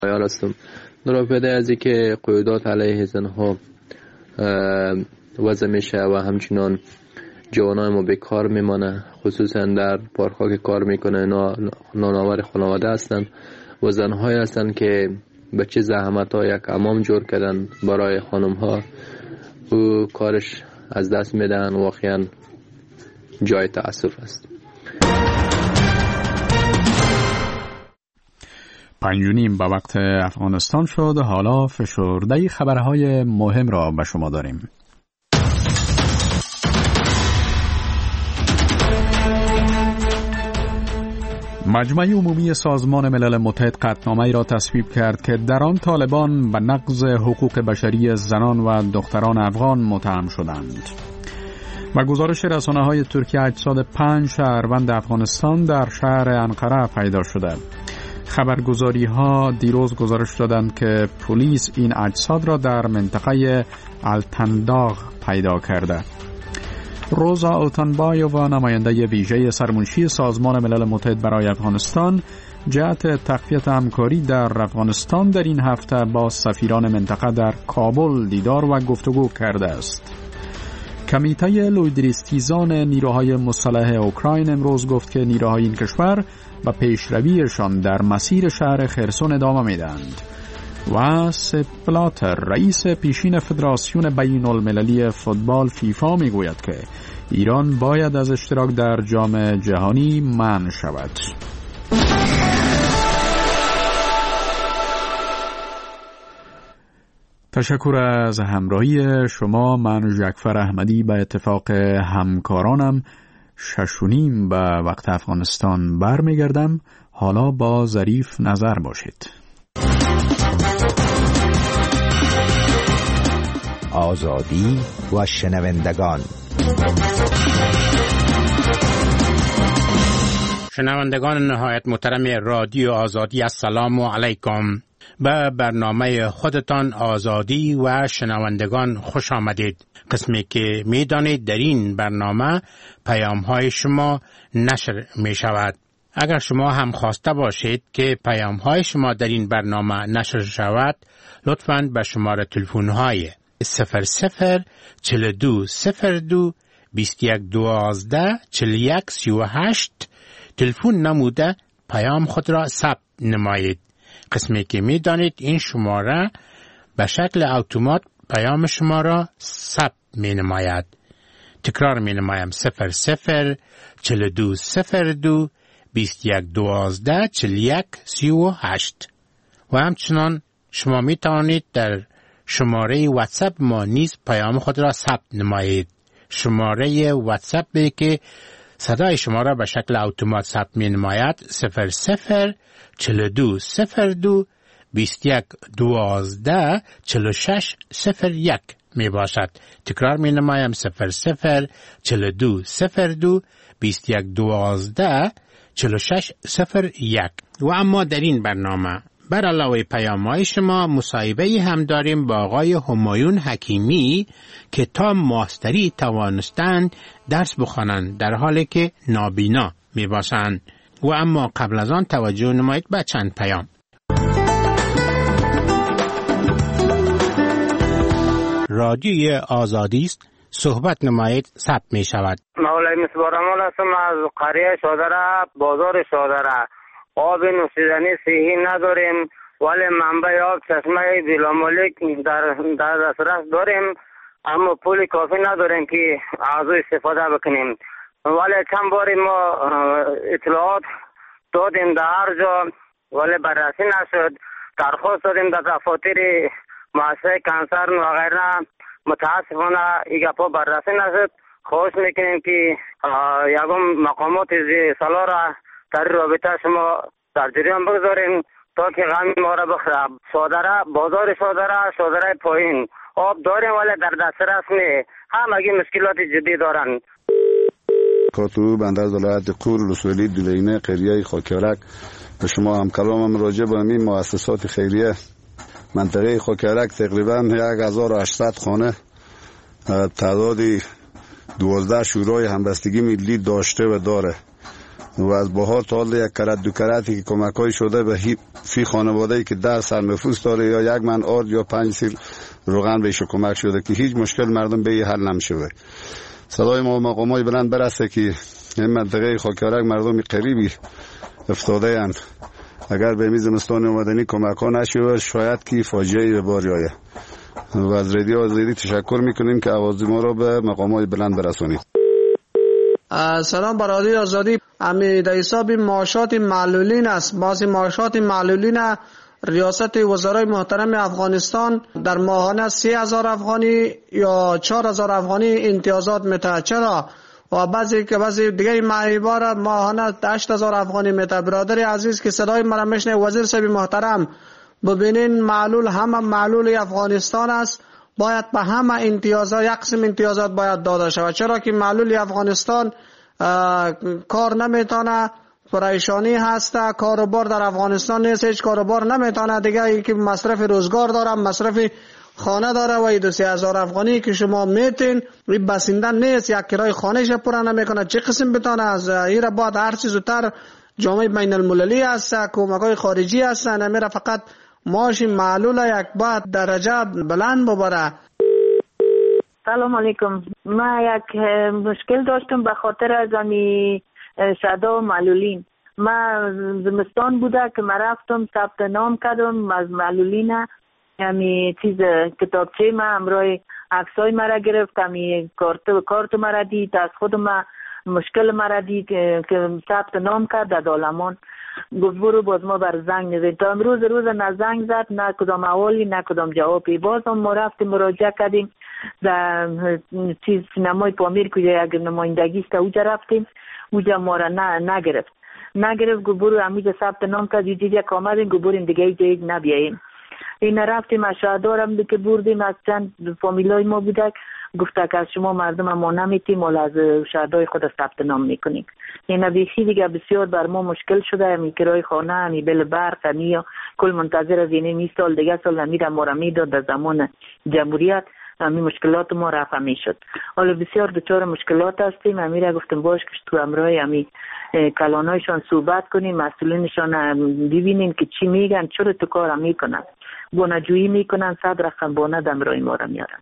عیار هستم. در پیده از که قیودات علیه زنها وضع میشه و همچنان جوانای ما بیکار میمانه، خصوصا در پارک‌ها که کار میکنه نانآور خانواده هستند و زنهایی هستند که به چه زحمت‌ها یک حمام جور کردن برای خانم‌ها و کارش از دست میدن. واقعا جای تأسف است. 5:30 به وقت افغانستان شد. حالا فشرده خبرهای مهم را به شما داریم. مجمع عمومی سازمان ملل متحد قطعنامه‌ای را تصویب کرد که در آن طالبان به نقض حقوق بشری زنان و دختران افغان متهم شدند. و گزارش رسانه‌های ترکیه اجساد 5 شهروند افغانستان در شهر انقره پیدا شده. خبرگزاری‌ها دیروز گزارش دادند که پلیس این اجساد را در منطقه التنداغ پیدا کرده. روزا اوتانبایووا، نماینده ویژه سرمنشی سازمان ملل متحد برای افغانستان، جهت تقویت همکاری در افغانستان در این هفته با سفیران منطقه در کابل دیدار و گفتگو کرده است. کمیته لویدریستیزان نیروهای مسلح اوکراین امروز گفت که نیروهای این کشور به پیشرویشان در مسیر شهر خرسون ادامه میدهند. و سپ بلاتر، رئیس پیشین فدراسیون بین المللی فوتبال فیفا، میگوید که ایران باید از اشتراک در جام جهانی منع شود. تشکر از همراهی شما. من جعفر احمدی به اتفاق همکارانم 6:30 به وقت افغانستان برمیگردم. حالا با ظریف نظر باشید. آزادی و شنوندگان. شنوندگان نهایت محترم رادیو آزادی، السلام علیکم. به برنامه خودتان آزادی و شنوندگان خوش آمدید. قسمی که می دانید در این برنامه پیام های شما نشر می شود. اگر شما هم خواسته باشید که پیام های شما در این برنامه نشر شود، لطفاً به شماره تلفن های 0042 2112 4138 تلفن نموده پیام خود را ثبت نمایید. قسمی که می دانید این شماره به شکل اتومات پیام شما را ثبت می نماید. تکرار می نمایم 0042 2112 4138. و همچنان شما می توانید در شماره واتساپ ما نیز پیام خود را ثبت نمایید. شماره واتساپ که صدای شما را به شکل اتومات ثبت می نماید 0042 2112 4601 می باشد. تکرار می نمایم 0042 2112 4601. و اما در این برنامه بر علاوه پیام‌های شما مصاحبه هم داریم با آقای همایون حکیمی که تا ماستری توانستند درس بخوانند در حالی که نابینا می باشند. و اما قبل از آن توجه نمایید به چند پیام. رادیوی آزادی است، صحبت نمایید، ثبت می شود. مولای مصبارمال هستم از قریه شادره، بازار شادره. آب نوشیدنی صحی نداریم، ولی منبع آب چشمه بلامالک در دسترس داریم، اما پول کافی نداریم که از او استفاده بکنیم. ولی چند باری ما اطلاعات دادیم در هر جا، ولی بررسی نشد. درخواست دادیم در دفاتر مؤسسه کنسرن و غیره، متاسفانه این گپا بررسی نشد. خواهش میکنیم که یکم مقامات سالا را در رابطه شما در جریان بگذاریم تا که غم ما را بخوره. شادره، بازار شادره پایین آب داریم ولی در دسترس نیست. همگی مشکلات جدی دارن. کاتو بنده از ولایت قور رسولی دولینه قریه خاکیارک به شما همکلامم راجع به این مؤسسات خیریه منطقه خاکیارک تقریبا 1800 خانه تعدادی 12 شورای همبستگی ملی داشته و داره و از بهار تا حال یک کرت دو کرتی که کمک های شده به فی خانواده‌ای که 10 سر نفوس داره یا 1 من آرد یا 5 سیر روغن بهش کمک شده که هیچ مشکل مردم به حل نمیشه. صدای ما مقامای بلند برسه که این منطقه خاکیارک مردم قریبی افتاده اند. اگر به زمستان اومدنی کمک ها نشه شاید که فاجعه به بار آید. و از رادیو آزادی تشکر میکنیم که آواز ما را به مقامات بلند برسونید. سلام بر رادیو آزادی. امی در حساب معاشات معلولین است. بعضی معاشات معلولین ریاست وزرای محترم افغانستان در ماهانه 30,000 افغانی یا 4,000 افغانی امتیازات میده. چرا؟ و بعضی دیگه معیبار ماهانه 8,000 افغانی میده. برادر عزیز که صدای مرا میشنه، وزیر صاحب محترم، ببینین معلول همه معلول افغانستان است، باید به همه امتیازات یک قسم امتیازات باید داده شود. چرا که معلول افغانستان کار نمیتونه، پریشانی هست، کاروبار در افغانستان نیست، هیچ کاروبار نمیتونه دیگه، ای که مصرف روزگار داره، مصرف خانه داره و 2,000 افغانی که شما میتین این بسنده نیست، یک کرای خانهش پورا نمیکنه. چه قسم بتونه از این را بعد هر چیز زودتر جامعه بین المللی است، کمک‌های خارجی هستن، میره فقط معاش معلول یک بعد درجه بلند ببره. سلام علیکم. ما یک مشکل داشتم به خاطر از امی شهدا و معلولین. ما زمستان بوده که ما رفتم ثبت نام کردم از معلولین، امی چیز کتابچه ما همراه عکسای ما را گرفت، امی کارت ما را دید، از خود ما مشکل ما را دید که ثبت نام کرد در دالمان. گفت برو باز ما بر زنگ نزد. تا امروز نه زنگ زد، نه کدام احوالی، نه کدام جوابی. باز هم ما رفتیم مراجعه کردیم در چیز سینمای پامیر که یک نمایندگی است، اوجا رفتیم، اوجا ما را نگرفت. گفت برو همینجا ثبت نام کرد، یک آمدیم، گفت بریم دیگه جایی نبیاییم. این رفتیم از شهردارم که بردیم، از چند فامیلای ما بودک، گفته که از شما مردم ما نمیتیم، ولی از شهردار خود ثبت نام میکنیم. این بیخی دیگه بسیار بر ما مشکل شده. همی کرای خانه، همی بل برق، همی کل منتظر از این سال دیگه سال همی ما را میداد در زمان جمهوریت، همی مشکلات ما رفع میشد. حالا بسیار دچار مشکلات هستیم. همی را گفتم باش که تو امرای همی کلانایشان صحبت کنیم، مسئولینشان ببینیم که چی میگن، چرا تو کار میکنن، بانجویی میکنن، 100 رقم بانه دمرای ما را میارن.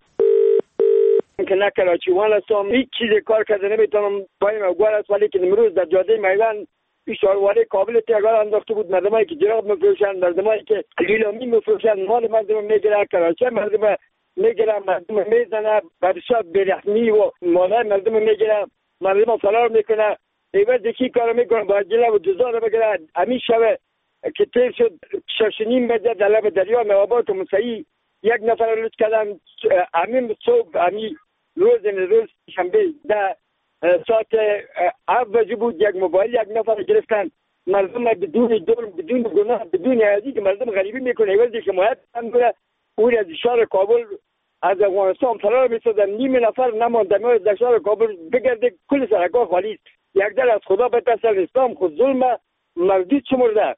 که نکرده چیوان هستم، هیچ چیز کار کرده نمیتونم، پایم اوگوار است، ولی که امروز در جاده میوان اشارواله کابل تیگار انداخته بود، مردمایی که جراب مفروشن، مردمایی که لیلامی مفروشن، مال مردم میگیره، کراچه مردم میگیره، مردم میزنه، برشاد برحمی و مالای مردم میگیره، مردم فرار میکنه. ایوز یکی کار میکنه با جله و جزا رو بگیره. همین شبه که تیر شد 6:30 بجه در لب دریا موابات و مسیحی یک نفر رو لطف کردن. همین صبح، همین روز شنبه در ساعت 7 بجه بود، یک موبایل یک نفر گرفتن. مردم بدون دور، بدون گناه، بدون عیادی که مردم غریبی میکنه. ایوزی که حمایت کنه اون از شهر کابل از افغانستان فرار می‌شدن. نیم نفر نمانده در شهر کابل بگرده، کل سرکا خالی است. یک در از خدا بترسل، اسلام خود ظلم مردود شمرده.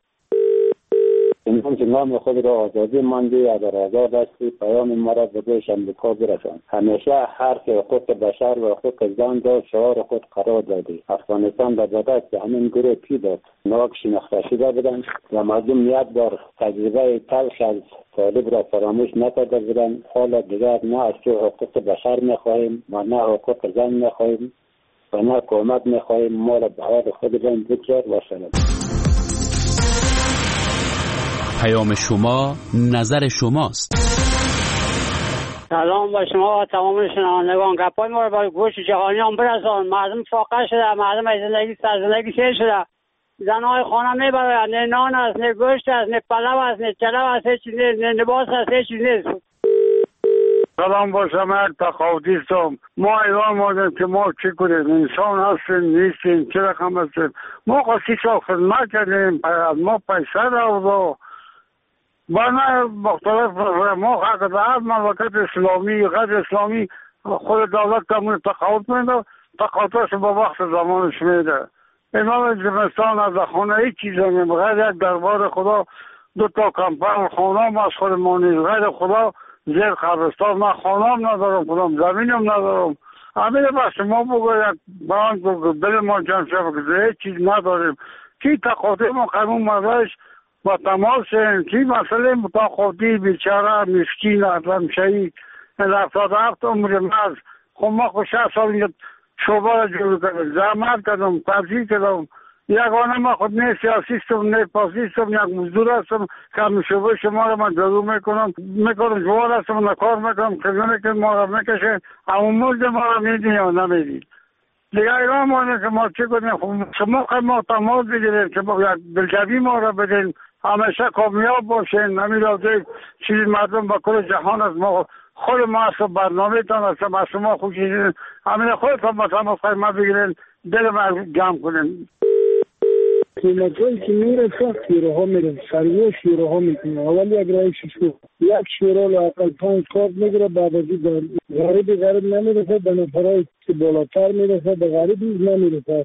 امروز نام خود را آزادی مانده، اگر آزاد هستی پیام مرا به گوش امریکا برسان. همیشه حرف حقوق بشر و حقوق زن را شعار خود قرار دادی. افغانستان در بدست به همین گروه پی داد ناک شناخته شده بودند و مردم یک بار تجربه تلخ از طالب را فراموش نکرده بودند. حالا دیگر نه از تو حقوق بشر میخواهیم و نه حقوق زن میخواهیم و نه کمک میخواهیم. ما را به حال خودمان بگذار و سلام. پیام شما نظر شماست. سلام با شما و تمام شنوندگان. گپای ما رو با گوش جهانیان برسان. مردم فاقه شده، مردم از زندگی سیر شده. زنهای خانه میبرند، نه نان است، نه گوشت است، نه پلو است، نه چلو است، نه لباس است، هیچ چیز نیست. سلام با شما، تقاضی هستم. ما ایران مادیم که ما چی کنیم؟ انسان هستیم نیستیم؟ چه رقم هستیم؟ ما خواهی سال خدمت کردیم، ما پیسه رو بنا مختلف ما حق در مملکت اسلامی غیر اسلامی خود دولت کمون تقاضی میده، تقاضیش با وقت زمانش میده. امام زمستان از خانه هیچ چیز نمیم، غیر یک دربار خدا 2 کمپاین خانه از خود مانید، غیر خدا زیر قبرستان. من خانه هم ندارم، کدام زمینم ندارم. همین با شما بگوید بران که دل ما جمع شد که هیچ چیز نداریم کی تقاضی ما قانون مدارش با تماس کی مسئله متقاضی بیچاره مسکین آدم شهید 77 عمر مرد خب ما خود 60 سال شعبه را جور کردم زحمت کردم تبذیر کردم یگانه ما خود نه سیاسیستم نه پاسیستم یک مزدور هستم که همین شعبه شما را من جارو میکنم جوار هستم نکار میکنم خزانه که ما را میکشه اما مزد ما را میدین یا نمیدین دیگه ایران مانه که ما چه کنیم شما خیلی ما تماس بگیریم که یک دلجوی ما را بدین همیشه کامیاب باشین همین را چیزی مردم با کل جهان از ما خود ما اصلا برنامه تان اصلا از شما خوشیدین همین خودتان با تماس خیلی بگیرین دل ما جمع کنین قیمت هایی که میرسه شیره ها میرسه سریع شیره ها میکنه اول یک رای شیشه یک شیره لاقل 5 کارت میگیره بعد از این غریب نمیرسه به نفرهای که بالاتر میرسه به غریب نیز نمیرسه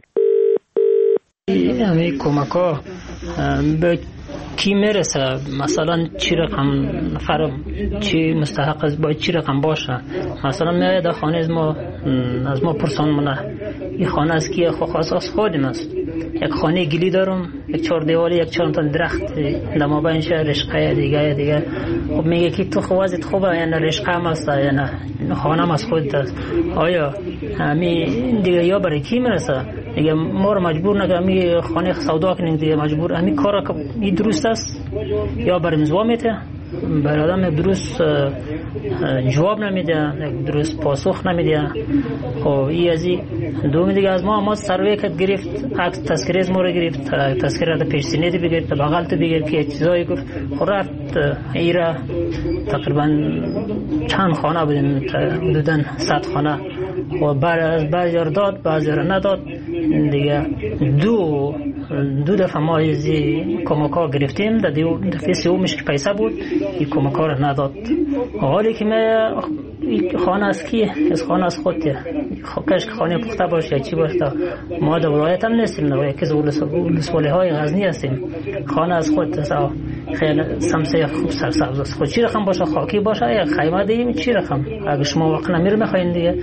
همه کمک ها به کی میرسه مثلا چی رقم نفر چی مستحق است باید چی رقم باشه مثلا میاد خانه از ما پرسان منه این خانه از کیه خاص از خودم است یک خانه گلی دارم یک 4 دیوالی یک 4 تا درخت لما بینش رشقه دیگه خب میگه که تو خوازت خوبه یا نه رشقه هم است یا نه خانه هم از خودت است آیا همین دیگه یا برای کی میرسه دیگه ما رو مجبور نکنه می خانه سودا کنیم دیگه مجبور همین کارا که این درست است یا برای مزوا میته برای آدم درست جواب نمیده درست پاسخ نمیده خب این از این دوم دیگه از ما سروی کت گرفت عکس تذکره از ما رو گرفت تذکره پیش سینه دی بگیرد بغل تو بگیرد که چیزایی گفت خب رفت ایرا تقریبا چند خانه بودیم حدوداً 100 خانه و بعضی رو داد بعضی رو نداد دیگه دو دفعه ما از کمک‌ها گرفتیم در دفعه سومش که پیسه بود این کمک‌ها رو نداد حالی که ما خانه از کی از خانه از خودته کاش که خانه پخته باشه یا چی باشه ما در ولایت هم نیستیم در یکی از ولسوالی‌های غزنی هستیم خانه از خودته خیلی سمسه خوب سرسبز است خود چی رقم باشه خاکی باشه یا خیمه دیم چی رقم اگه شما وقت نمیره میخواین دیگه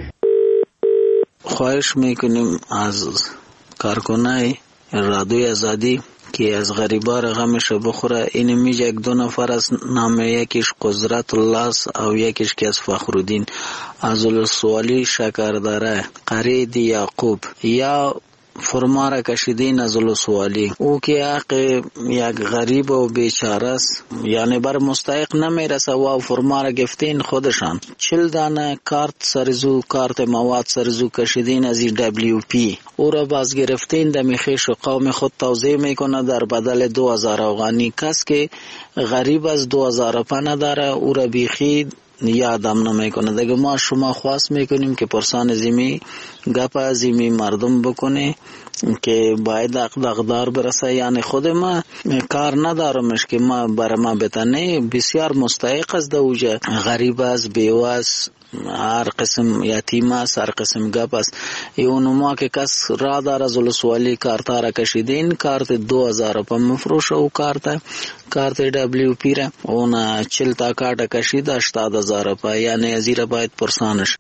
خواهش میکنیم از کارکنای رادیوی آزادی که از غریبا رقمش بخوره این میگه 2 نفر از نام یکیش قدرت الله او یکیش که از فخرالدین از السوالی شکرداره قرید یعقوب یا فرما را کشیدین از السوالی او که حق یک غریب و بیچاره است یعنی بر مستحق نمیرسه و فرما را گفتین خودشان 40 دانه کارت سرزو کارت مواد سرزو کشیدین از WP او را باز گرفتین دمی خیش و قوم خود توضیح میکنه در بدل 2000 افغانی کس که غریب از 2000 پنه داره او را بیخی یادم نمیکنه دیگه ما شما خواست میکنیم که پرسان زیمی گپ زیمی مردم بکنه که باید اقدار برسه یعنی خود ما کار ندارمش که ما برای ما بتنه بسیار مستحق است دوجه غریب است بیوه است هر قسم یتیم است هر قسم گپ است اونو ما که کس را دار از السوالی کارتا را کشیدین کارت 2000 پا مفروشه و کارت WP را اون 40 تا کارت کشید 80000 پا یعنی ازیر باید پرسانش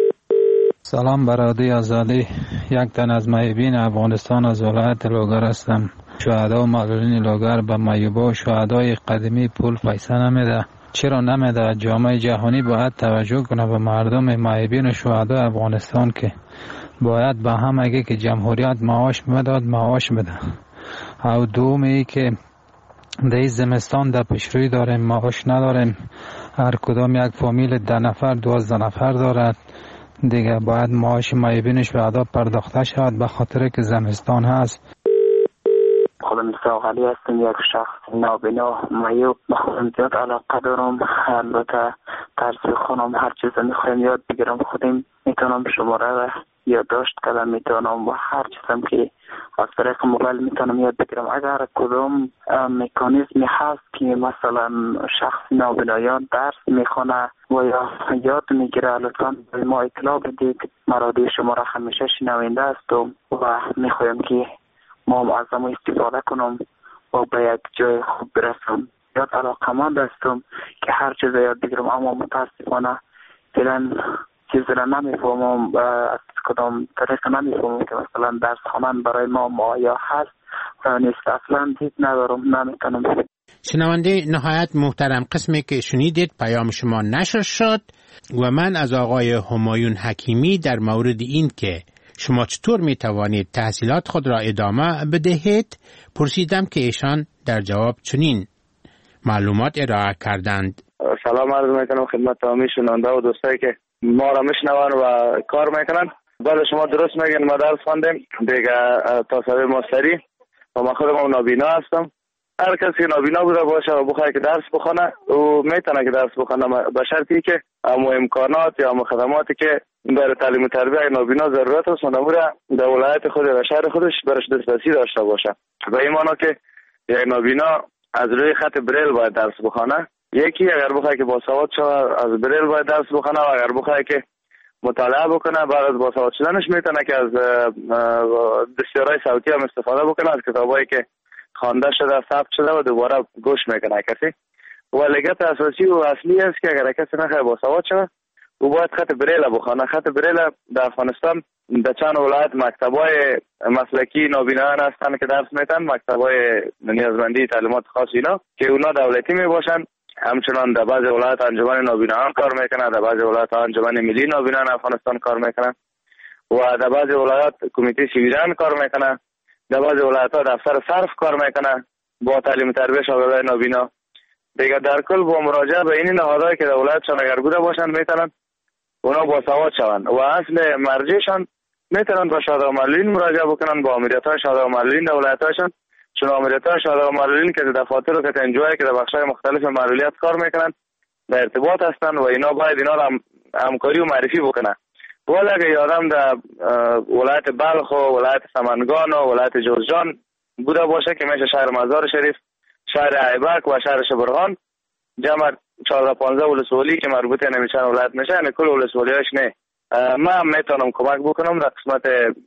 سلام برادری آزادی یک تن از محبین افغانستان از ولایت لوگر هستم شهدا و معلولین لوگر به مایوبا و شهدای قدیمی پول پیسه نمیده چرا نمیده جامعه جهانی باید توجه کنه به مردم محبین و شهدای افغانستان که باید به هم اگه که جمهوریت معاش میداد معاش بده او دومی که در زمستان در پیشروی داریم معاش نداریم هر کدام یک فامیل 10 نفر 12 نفر دارد دیگه باید معاش معیبین شهدا پرداخته شود به خاطر که زمستان هست خودم ساق علی هستم یک شخص نابینا معیوب به خودم زیاد علاقه دارم البته طرز خونم هر چیز میخوایم یاد بگیرم خودم میتونم شماره یادداشت کردم میتونم و هر چیزم که از طریق موبایل میتونم یاد بگیرم اگر کدام مکانیزمی هست که مثلا شخص نابینایان درس میخونه و یا یاد میگیره لطفا به ما اطلاع بدید مرادی شما را همیشه شنونده هستم و میخوایم که ما از ما استفاده کنم و به یک جای خوب برسم یاد علاقمند هستم که هر چیز یاد بگیرم اما متاسفانه فعلا چیز را نمیفهمم، از کدام طریق نمیفهمم که مثلا درس خواندن برای ما یا هست نیست. اصلا دید ندارم، نمیتونم. شنونده نهایت محترم، قسمی که شنیدید پیام شما نشر شد و من از آقای همایون حکیمی در مورد این که شما چطور می توانید تحصیلات خود را ادامه بدهید پرسیدم که ایشان در جواب چنین معلومات ارائه کردند. سلام عرض میکنم خدمت تمامی شنونده و دوستایی که ما را میشنون و کار میکنن. بله شما درست میگین، ما درس خواندیم دیگه تا سوی ماستری و من خودم نابینا هستم. هر کسی نابینا بوده باشه و بخواد که درس بخونه او میتونه که درس بخونه به شرطی که همو امکانات یا همو خدماتی که برای تعلیم و تربیت نابینا ضرورت است مداموره در ولایت خود و شهر خودش برش دسترسی داشته باشه. و این معنی که یک نابینا از روی خط بریل باید درس بخونه. یکی اگر بخواد که باسواد شود از بریل باید درس بخونه و اگر بخواد که مطالعه بکنه بعد از باسواد شدنش میتونه که از دستیارهای صوتی هم استفاده بکنه، از کتابایی که خوانده شده ثبت شده و دوباره گوش میکنه کسی. و لگت اساسی و اصلی است که اگر کسی نخواه باسواد شود او باید خط بریل بخونه. خط بریل در افغانستان در چند ولایت مکتبای مسلکی نابینایان هستند که درس میتن، مکتبای نیازمندی تعلیمات خاص اینا که اونا دولتی میباشن. همچنان در بعض ولایت انجمن نابینایان کار میکنن، در بعض ولایت انجمن ملی نابینایان افغانستان کار میکنن و در بعض ولایت کمیته سیویلان کار میکنن، در بعض ولایت دفتر صرف کار میکنن با تعلیم تربیت شاگردای نابینا. دیگه در کل با مراجعه به این نهادهایی که در ولایتشان اگر بوده باشن میتونن اونا باسواد شوند و اصل مرجعشان میتونن با شهدا و معلولین مراجعه بکنن، با امریت‌های شهدا و معلولین در ولایت‌هاشون، چون امریت‌های شهدا و معلولین که در دفاتر و کتنجوهایی که در بخش‌های مختلف معلولیت کار میکنن در ارتباط هستن و اینا باید اینا را همکاری و معرفی بکنن. ولی اگه یادم در ولایت بلخ و ولایت سمنگان و ولایت جوزجان بوده باشه که میشه شهر مزار شریف، شهر ایبک و شهر شبرغان، جمع 14-15 ولسوالی که مربوط نمیشن ولایت میشه، یعنی کل ولسوالیاش نه. من میتونم کمک بکنم در قسمت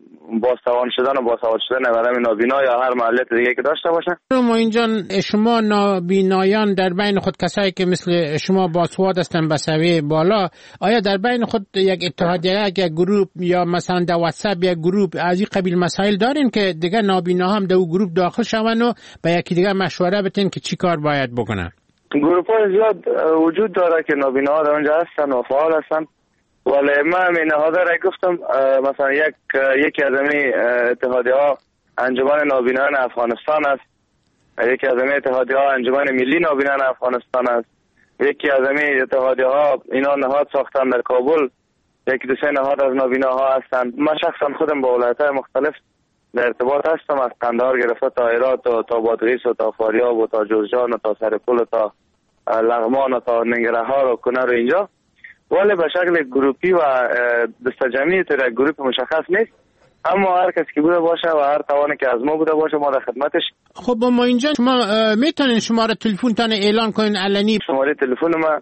بازتوان شدن و باسواد شدن آدم نابینا یا هر معلولیت دیگه که داشته باشه. ما اینجا شما نابینایان در بین خود کسایی که مثل شما باسواد هستن به سویه بالا، آیا در بین خود یک اتحادیه، یک گروه یا مثلا در واتساپ یک گروه از این قبیل مسائل دارین که دیگه نابینا هم در اون گروه داخل شون و به یکی دیگه مشوره بدین که چی کار باید بکنن؟ گروپ های زیاد وجود داره که نابینا در اونجا هستن و فعال هستن، ولی من این نهاده را گفتم مثلا یکی از این اتحادیه ها انجمن نابینایان افغانستان است، یکی از این اتحادیه ها انجمن ملی نابینایان افغانستان است، یکی از این اتحادیه ها اینا نهاد ساختن در کابل، یکی دو سه نهاد از نابیناها هستند. من شخصا خودم با ولایت های مختلف در ارتباط هستم، از قندهار گرفته تا هرات و تا بادغیس و تا فاریاب و تا جوزجان و تا سرپل و تا لغمان و تا ننگرهار و کنر و اینجا، ولی به شکل گروپی و دستجمعی تو یک گروپ مشخص نیست. اما هر کسی که بوده باشه و هر توانی که از ما بوده باشه ما در خدمتش. خب ما اینجا شما میتونین شماره تلفنتان اعلان کنین علنی؟ شماره تلفن ما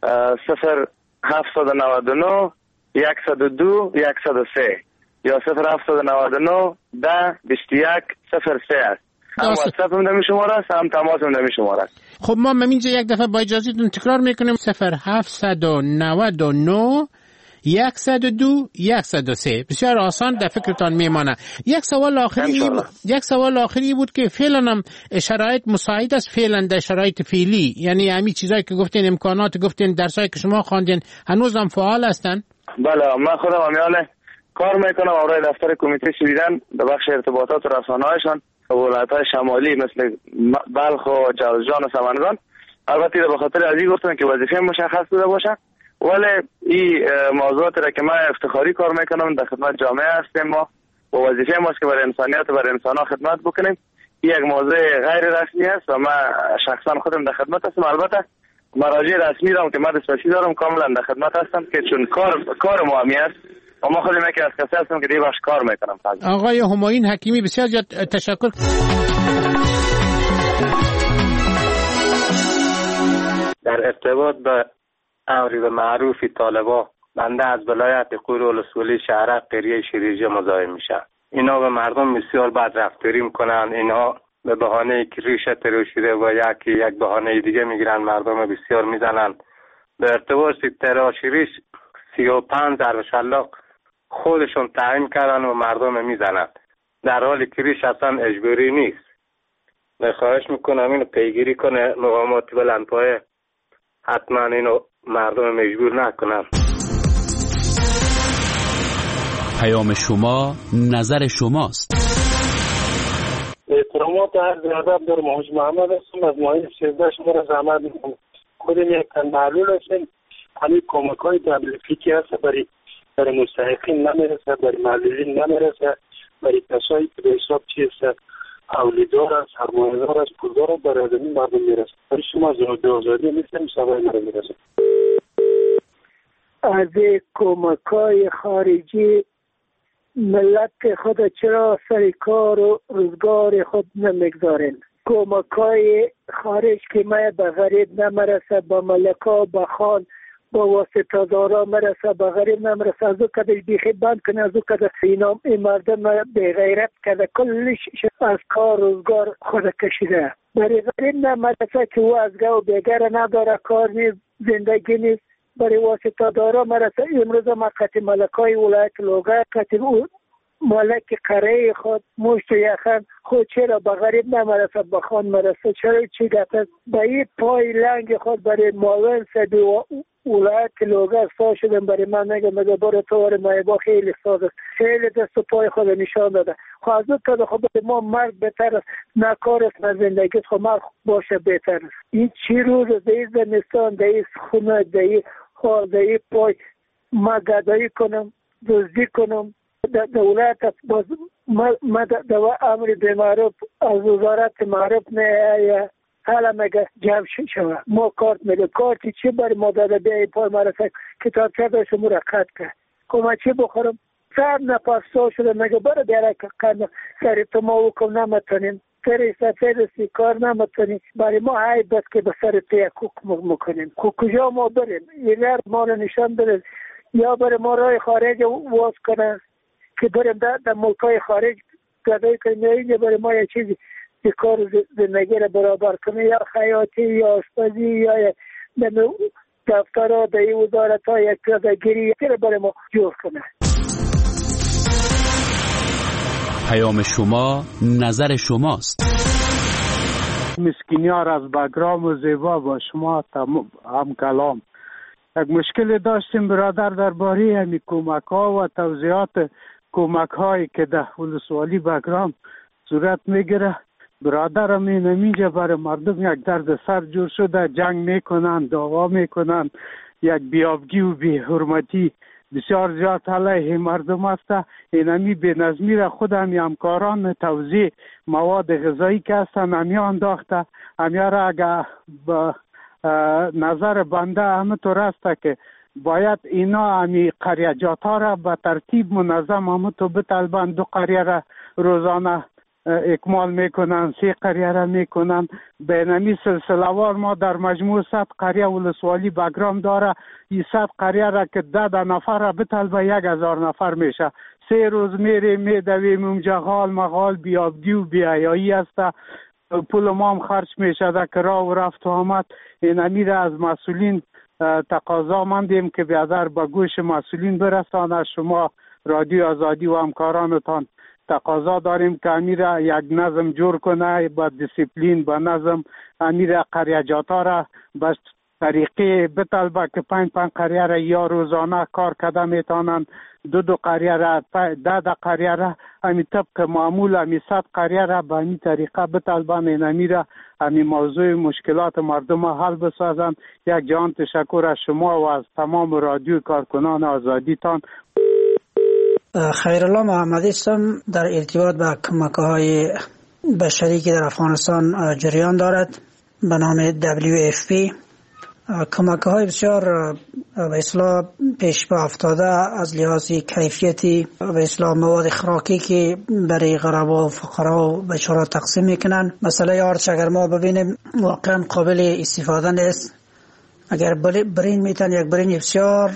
0799 102 103 یا 0799 10 21 03 است. هم واتساپ هم دمی شماره است، هم تماس هم دمی شماره است. خب ما اینجا یک دفعه با اجازهتون تکرار میکنیم 0799 102 103. بسیار آسان در فکرتان میمانه. یک سوال آخری بود که فعلا هم شرایط مساعد است فعلا در شرایط فعلی، یعنی همین چیزایی که گفتین، امکانات گفتین، درسایی که شما خواندین هنوز هم فعال هستن؟ بله من خودم امیال کار میکنم برای دفتر کمیته سویدن در بخش ارتباطات و رسانه‌هایشان ولایت‌های شمالی مثل بلخ و جوزجان و سمنگان. البته به خاطر ازی گفتم که وظیفه مشخص بوده باشه، ولی این موضوعاتی را که من افتخاری کار میکنم در خدمت جامعه هستیم ما و وظیفه ماست که برای انسانیت و برای انسان‌ها خدمت بکنیم. این یک موضوع غیر رسمی است و من شخصا خودم در خدمت هستم. البته مراجع رسمی دارم که من دسترسی دارم، کاملا در خدمت هستم که چون کار مهمی است و ما خودم یکی از کسایی هستم که دیگه باش کار میکنم. آقای همایون حکیمی بسیار زیاد تشکر. در ارتباط به امر معروف طالبا، بنده از ولایت قور ولسوالی شهرک قریه شیریجه مزاحم میشم. اینا به مردم بسیار بد رفتاری میکنن. اینا به بهانه که ریشه ترو شده و یک بهانه دیگه میگیرن، مردم بسیار میزنن. به ارتباط تراشیریش 35 ضرب شلاق خودشون تعیین کردن و مردم میزنند، در حالی که ریش اصلا اجباری نیست. خواهش میکنم اینو پیگیری کنه مقامات بلندپایه، حتما اینو مردم مجبور نکنن. پیام شما نظر شماست. احترامات عرض ادب دارم. حاج محمد هستم از ماهی 13 شما را زحمت میکنم. خودم یک تن معلول هستم. همین کمک های تبلیغاتی هست برای مستحقین نمیرسه، برای معلولین نمیرسه، برای کسایی که به حساب چیست اولیدار است، سرمایه‌دار است، پولدار است، برای آدمی مردم میرسه. برای شما زنده آزادی میتونیم سوای مرا میرسه. از کمک‌های خارجی ملت خود چرا سر کار و روزگار خود نمیگذارن؟ کمک‌های خارج که ما به غریب نمیرسه، به ملکا، به خان، با واسطه دارا مرسه، به غریب نمیرسه. از او کدش بیخی بند کنه، از او کدش اینا این مردم به غیرت کده، کلش از کار روزگار خود کشیده. برای غریب نمیرسه که او از گو بگر نداره، کار نیست، زندگی نیست. برای واسطه دارا مرسه. امروز ما قطع ملکای ولایت لوگر، قطع ملک قره خود مشت یخن خود چرا به غریب نمرسه، به خان مرسه؟ چرا چی گفت؟ به این پای لنگ خود برای معاون سبی ولایت لوگر سا شدن. برای من نگه بار توار مایبا خیلی ساده، خیلی دست و پای خود نشان داده. خب از اون که خب ما مرد بهتر است، نه کار است نه زندگی است، خب مرد باشه بهتر است. این چی روز در زمستان، در خونه، در حال، در پای ما گدایی کنم، دزدی کنم. دولت باز ما دو امر بیمارب از وزارت معرف نه حالا مگه جمع شوه. ما کارت میده، کارتی چی برای ما داده بیایی پای مرسه کتاب چه داشت مرقت که خب ما چی بخورم؟ سر نپرسا شده مگه برای بیاره که قرن سری تو ما وکم نمتونیم، سری سفیدستی کار نمتونیم. برای ما های بس که به سر تیه کوک مکنیم. کجا ما بریم؟ یه ما رو نشان بده، یا برای ما رای خارج واز کنه که بریم در ملکای خارج گدایی کنیم، یا اینجا برای ما یه چیزی کار زندگی را برابر کنه، یا خیاطی یا آشپزی یا دفتر ها در این وزارت ها یک گیری را برای ما جور کنه. پیام شما نظر شماست. مسکینیار از بگرام و زیبا با شما هم کلام. یک مشکل داشتیم برادر درباره همی کمک ها و توضیحات کمک هایی که در ولسوالی بگرام صورت میگیره. برادرم اینجا برای مردم یک درد سر جور شده، جنگ میکنن، دعوا میکنن، یک بیابگی و بی حرمتی بسیار زیاد علیه مردم است. اینمی به نظمی را خود همی همکاران توزیع مواد غذایی که هستن همی انداخته. همی را اگر به نظر بنده همطور است که باید اینا همی قریجات ها را به ترتیب منظم همطور بطلبن. 2 قریه را روزانه اکمال میکنن، 3 قریه را میکنن. به نمی سلسلوار ما در مجموع 100 قریه ولسوالی بگرام داره. این 100 قریه را که 10 نفر را بطلبه 1000 نفر میشه. 3 روز میره میدویم اونجا غال مغال بیابگی و بیایایی است. پول ما هم خرج میشه در کرا و رفت و آمد. این امیر از مسئولین تقاضا مندیم که بیادر به گوش مسئولین برسانه. شما رادیو آزادی و همکارانتان تقاضا داریم که امیر یک نظم جور کنه، با دیسیپلین، با نظم. امیر قریجات ها را به طریقه بطلبه که 5 قریه را یا روزانه کار کده میتونن. 2 قریه را 10 قریه را همی طبق معمول همی 100 قریه را به همی طریقه بطلبن. این امیر همی موضوع مشکلات مردم حل بسازن. یک جهان تشکر از شما و از تمام رادیو کارکنان آزادیتان. خیرالله محمدی هستم. در ارتباط به کمک‌های بشری که در افغانستان جریان دارد به نام WFP، کمک‌های بسیار به اصطلاح پیش به افتاده از لحاظ کیفیتی به اصطلاح مواد خوراکی که برای غربا و فقرا و بچه‌ها تقسیم میکنن. مسئله آرش اگر ما ببینیم واقعا قابل استفاده نیست. اگر برین میتن یک برین بسیار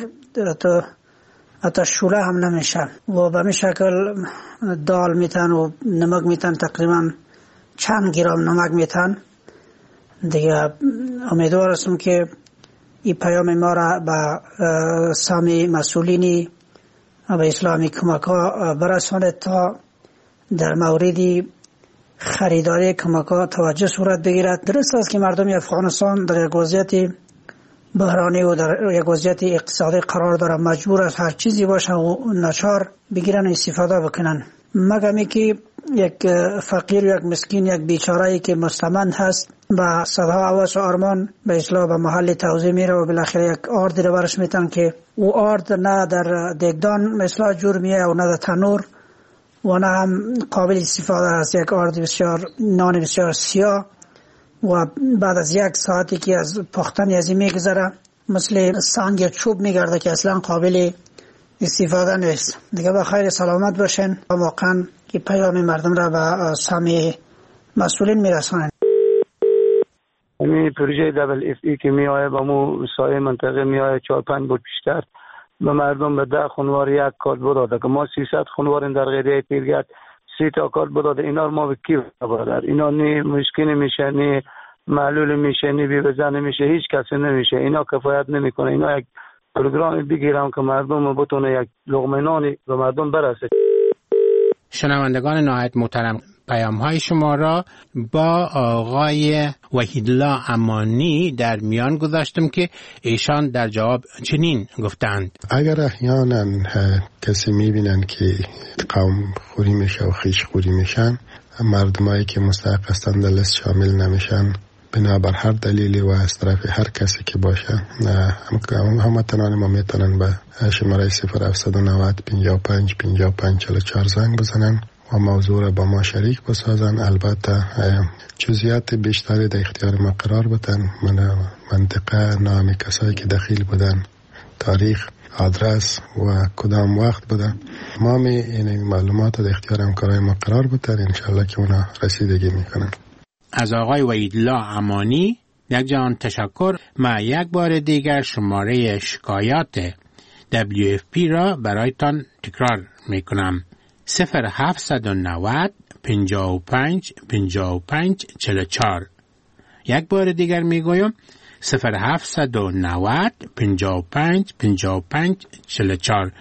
حتی شوله هم نمیشه و به این شکل دال میتن و نمک میتن، تقریبا چند گرم نمک میتن دیگه. امیدوار هستم که این پیام ما را به سامی مسئولینی به اسلامی کمک ها برساند تا در مورد خریداری کمک ها توجه صورت بگیرد. درست است که مردم افغانستان در یک وضعیت بحرانی و در یک وضعیت اقتصادی قرار دارد، مجبور است هر چیزی باشه و ناچار بگیرن و استفاده بکنن، مگمی که یک فقیر یک مسکین یک بیچاره‌ای که مستمند هست با صدها حواس و آرمان به اصلاح به محل توزیع میره و بالاخره یک آرد رو برش میتن که او آرد نه در دیگدان مثلا جور میه و نه در تنور و نه هم قابل استفاده است. یک آرد بسیار نان بسیار سیاه و بعد از یک ساعتی که از پختن از این میگذره مثل سنگ یا چوب میگرده که اصلا قابل استفاده نیست. دیگه با خیر سلامت باشین و واقعا که پیام مردم را به سامی مسئولین میرسانند. این پروژه دبل اف ای که میآید با مو سایه منطقه میآید 4-5 بود بیشتر به مردم به 10 خانوار یک کارت بداده که ما 300 خانوار در قریه پیرگرد 30 تا کارت بداده. اینا رو ما به کی برادر؟ اینا نی مشکل میشه، نی معلول میشه، نی بی بزن میشه، هیچ کسی نمیشه. اینا کفایت نمیکنه. اینا یک پروگرام بگیرم که مردم بتونه یک لقمه نانی به مردم برسه. شنوندگان نهایت محترم، پیام های شما را با آقای وحیدالله امانی در میان گذاشتم که ایشان در جواب چنین گفتند: اگر احیانا کسی میبینن که قوم خوری میشه و خیش خوری میشن، مردمایی که مستحق هستند در لیست شامل نمیشن بنابر هر دلیلی و از طرف هر کسی که باشه، هموطنان ما میتونن به شماره 0790 55 55 44 زنگ بزنن و موضوع را با ما شریک بسازن. البته جزئیات بیشتری در اختیار ما قرار بدن، منطقه، نام کسایی که دخیل بودن، تاریخ، آدرس و کدام وقت بودن، ما این معلومات در اختیار همکارای ما قرار بدن. انشالله که اونا رسیدگی میکنن. از آقای وحیدالله امانی یک جهان تشکر. ما یک بار دیگر شماره شکایات WFP را برایتان تکرار میکنم: 0790 55 55 44. یک بار دیگر میگویم 0790 55 55 44.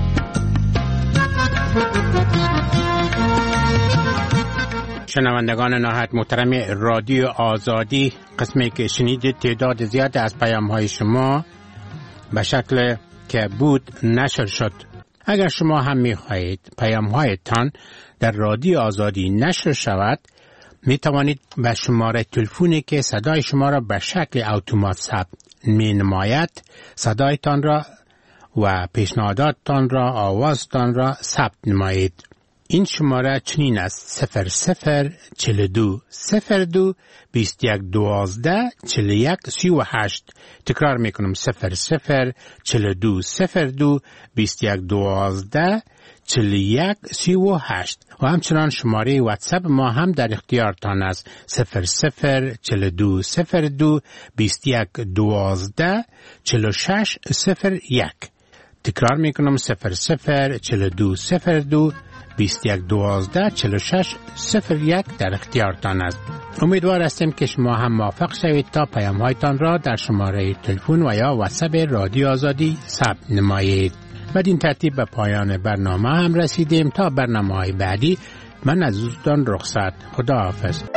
شنوندگان نهایت محترم رادیو آزادی، قسمی که شنیدید تعداد زیاد از پیام های شما به شکل که بود نشر شد. اگر شما هم می خواهید پیام هایتان در رادیو آزادی نشر شود، می توانید به شماره تلفنی که صدای شما را به شکل اتومات ثبت می نماید صدایتان را و پیشنهاداتتان را، آوازتان را ثبت نمایید. این شماره چنین است: 0042 02 21 12 41 38. تکرار میکنم: 0042 02 21 12 41 38. و همچنان شماره واتساپ ما هم در اختیارتان است: 0042 02 21 12 46 01. تکرار میکنم: 0042 02 21 12 46 01 در اختیارتان است. امیدوار هستیم که شما هم موفق شوید تا پیام هایتان را در شماره تلفن و یا واتساپ رادیو آزادی ثبت نمایید. بدین ترتیب به پایان برنامه هم رسیدیم. تا برنامه های بعدی من از دوستان رخصت. خدا حافظ.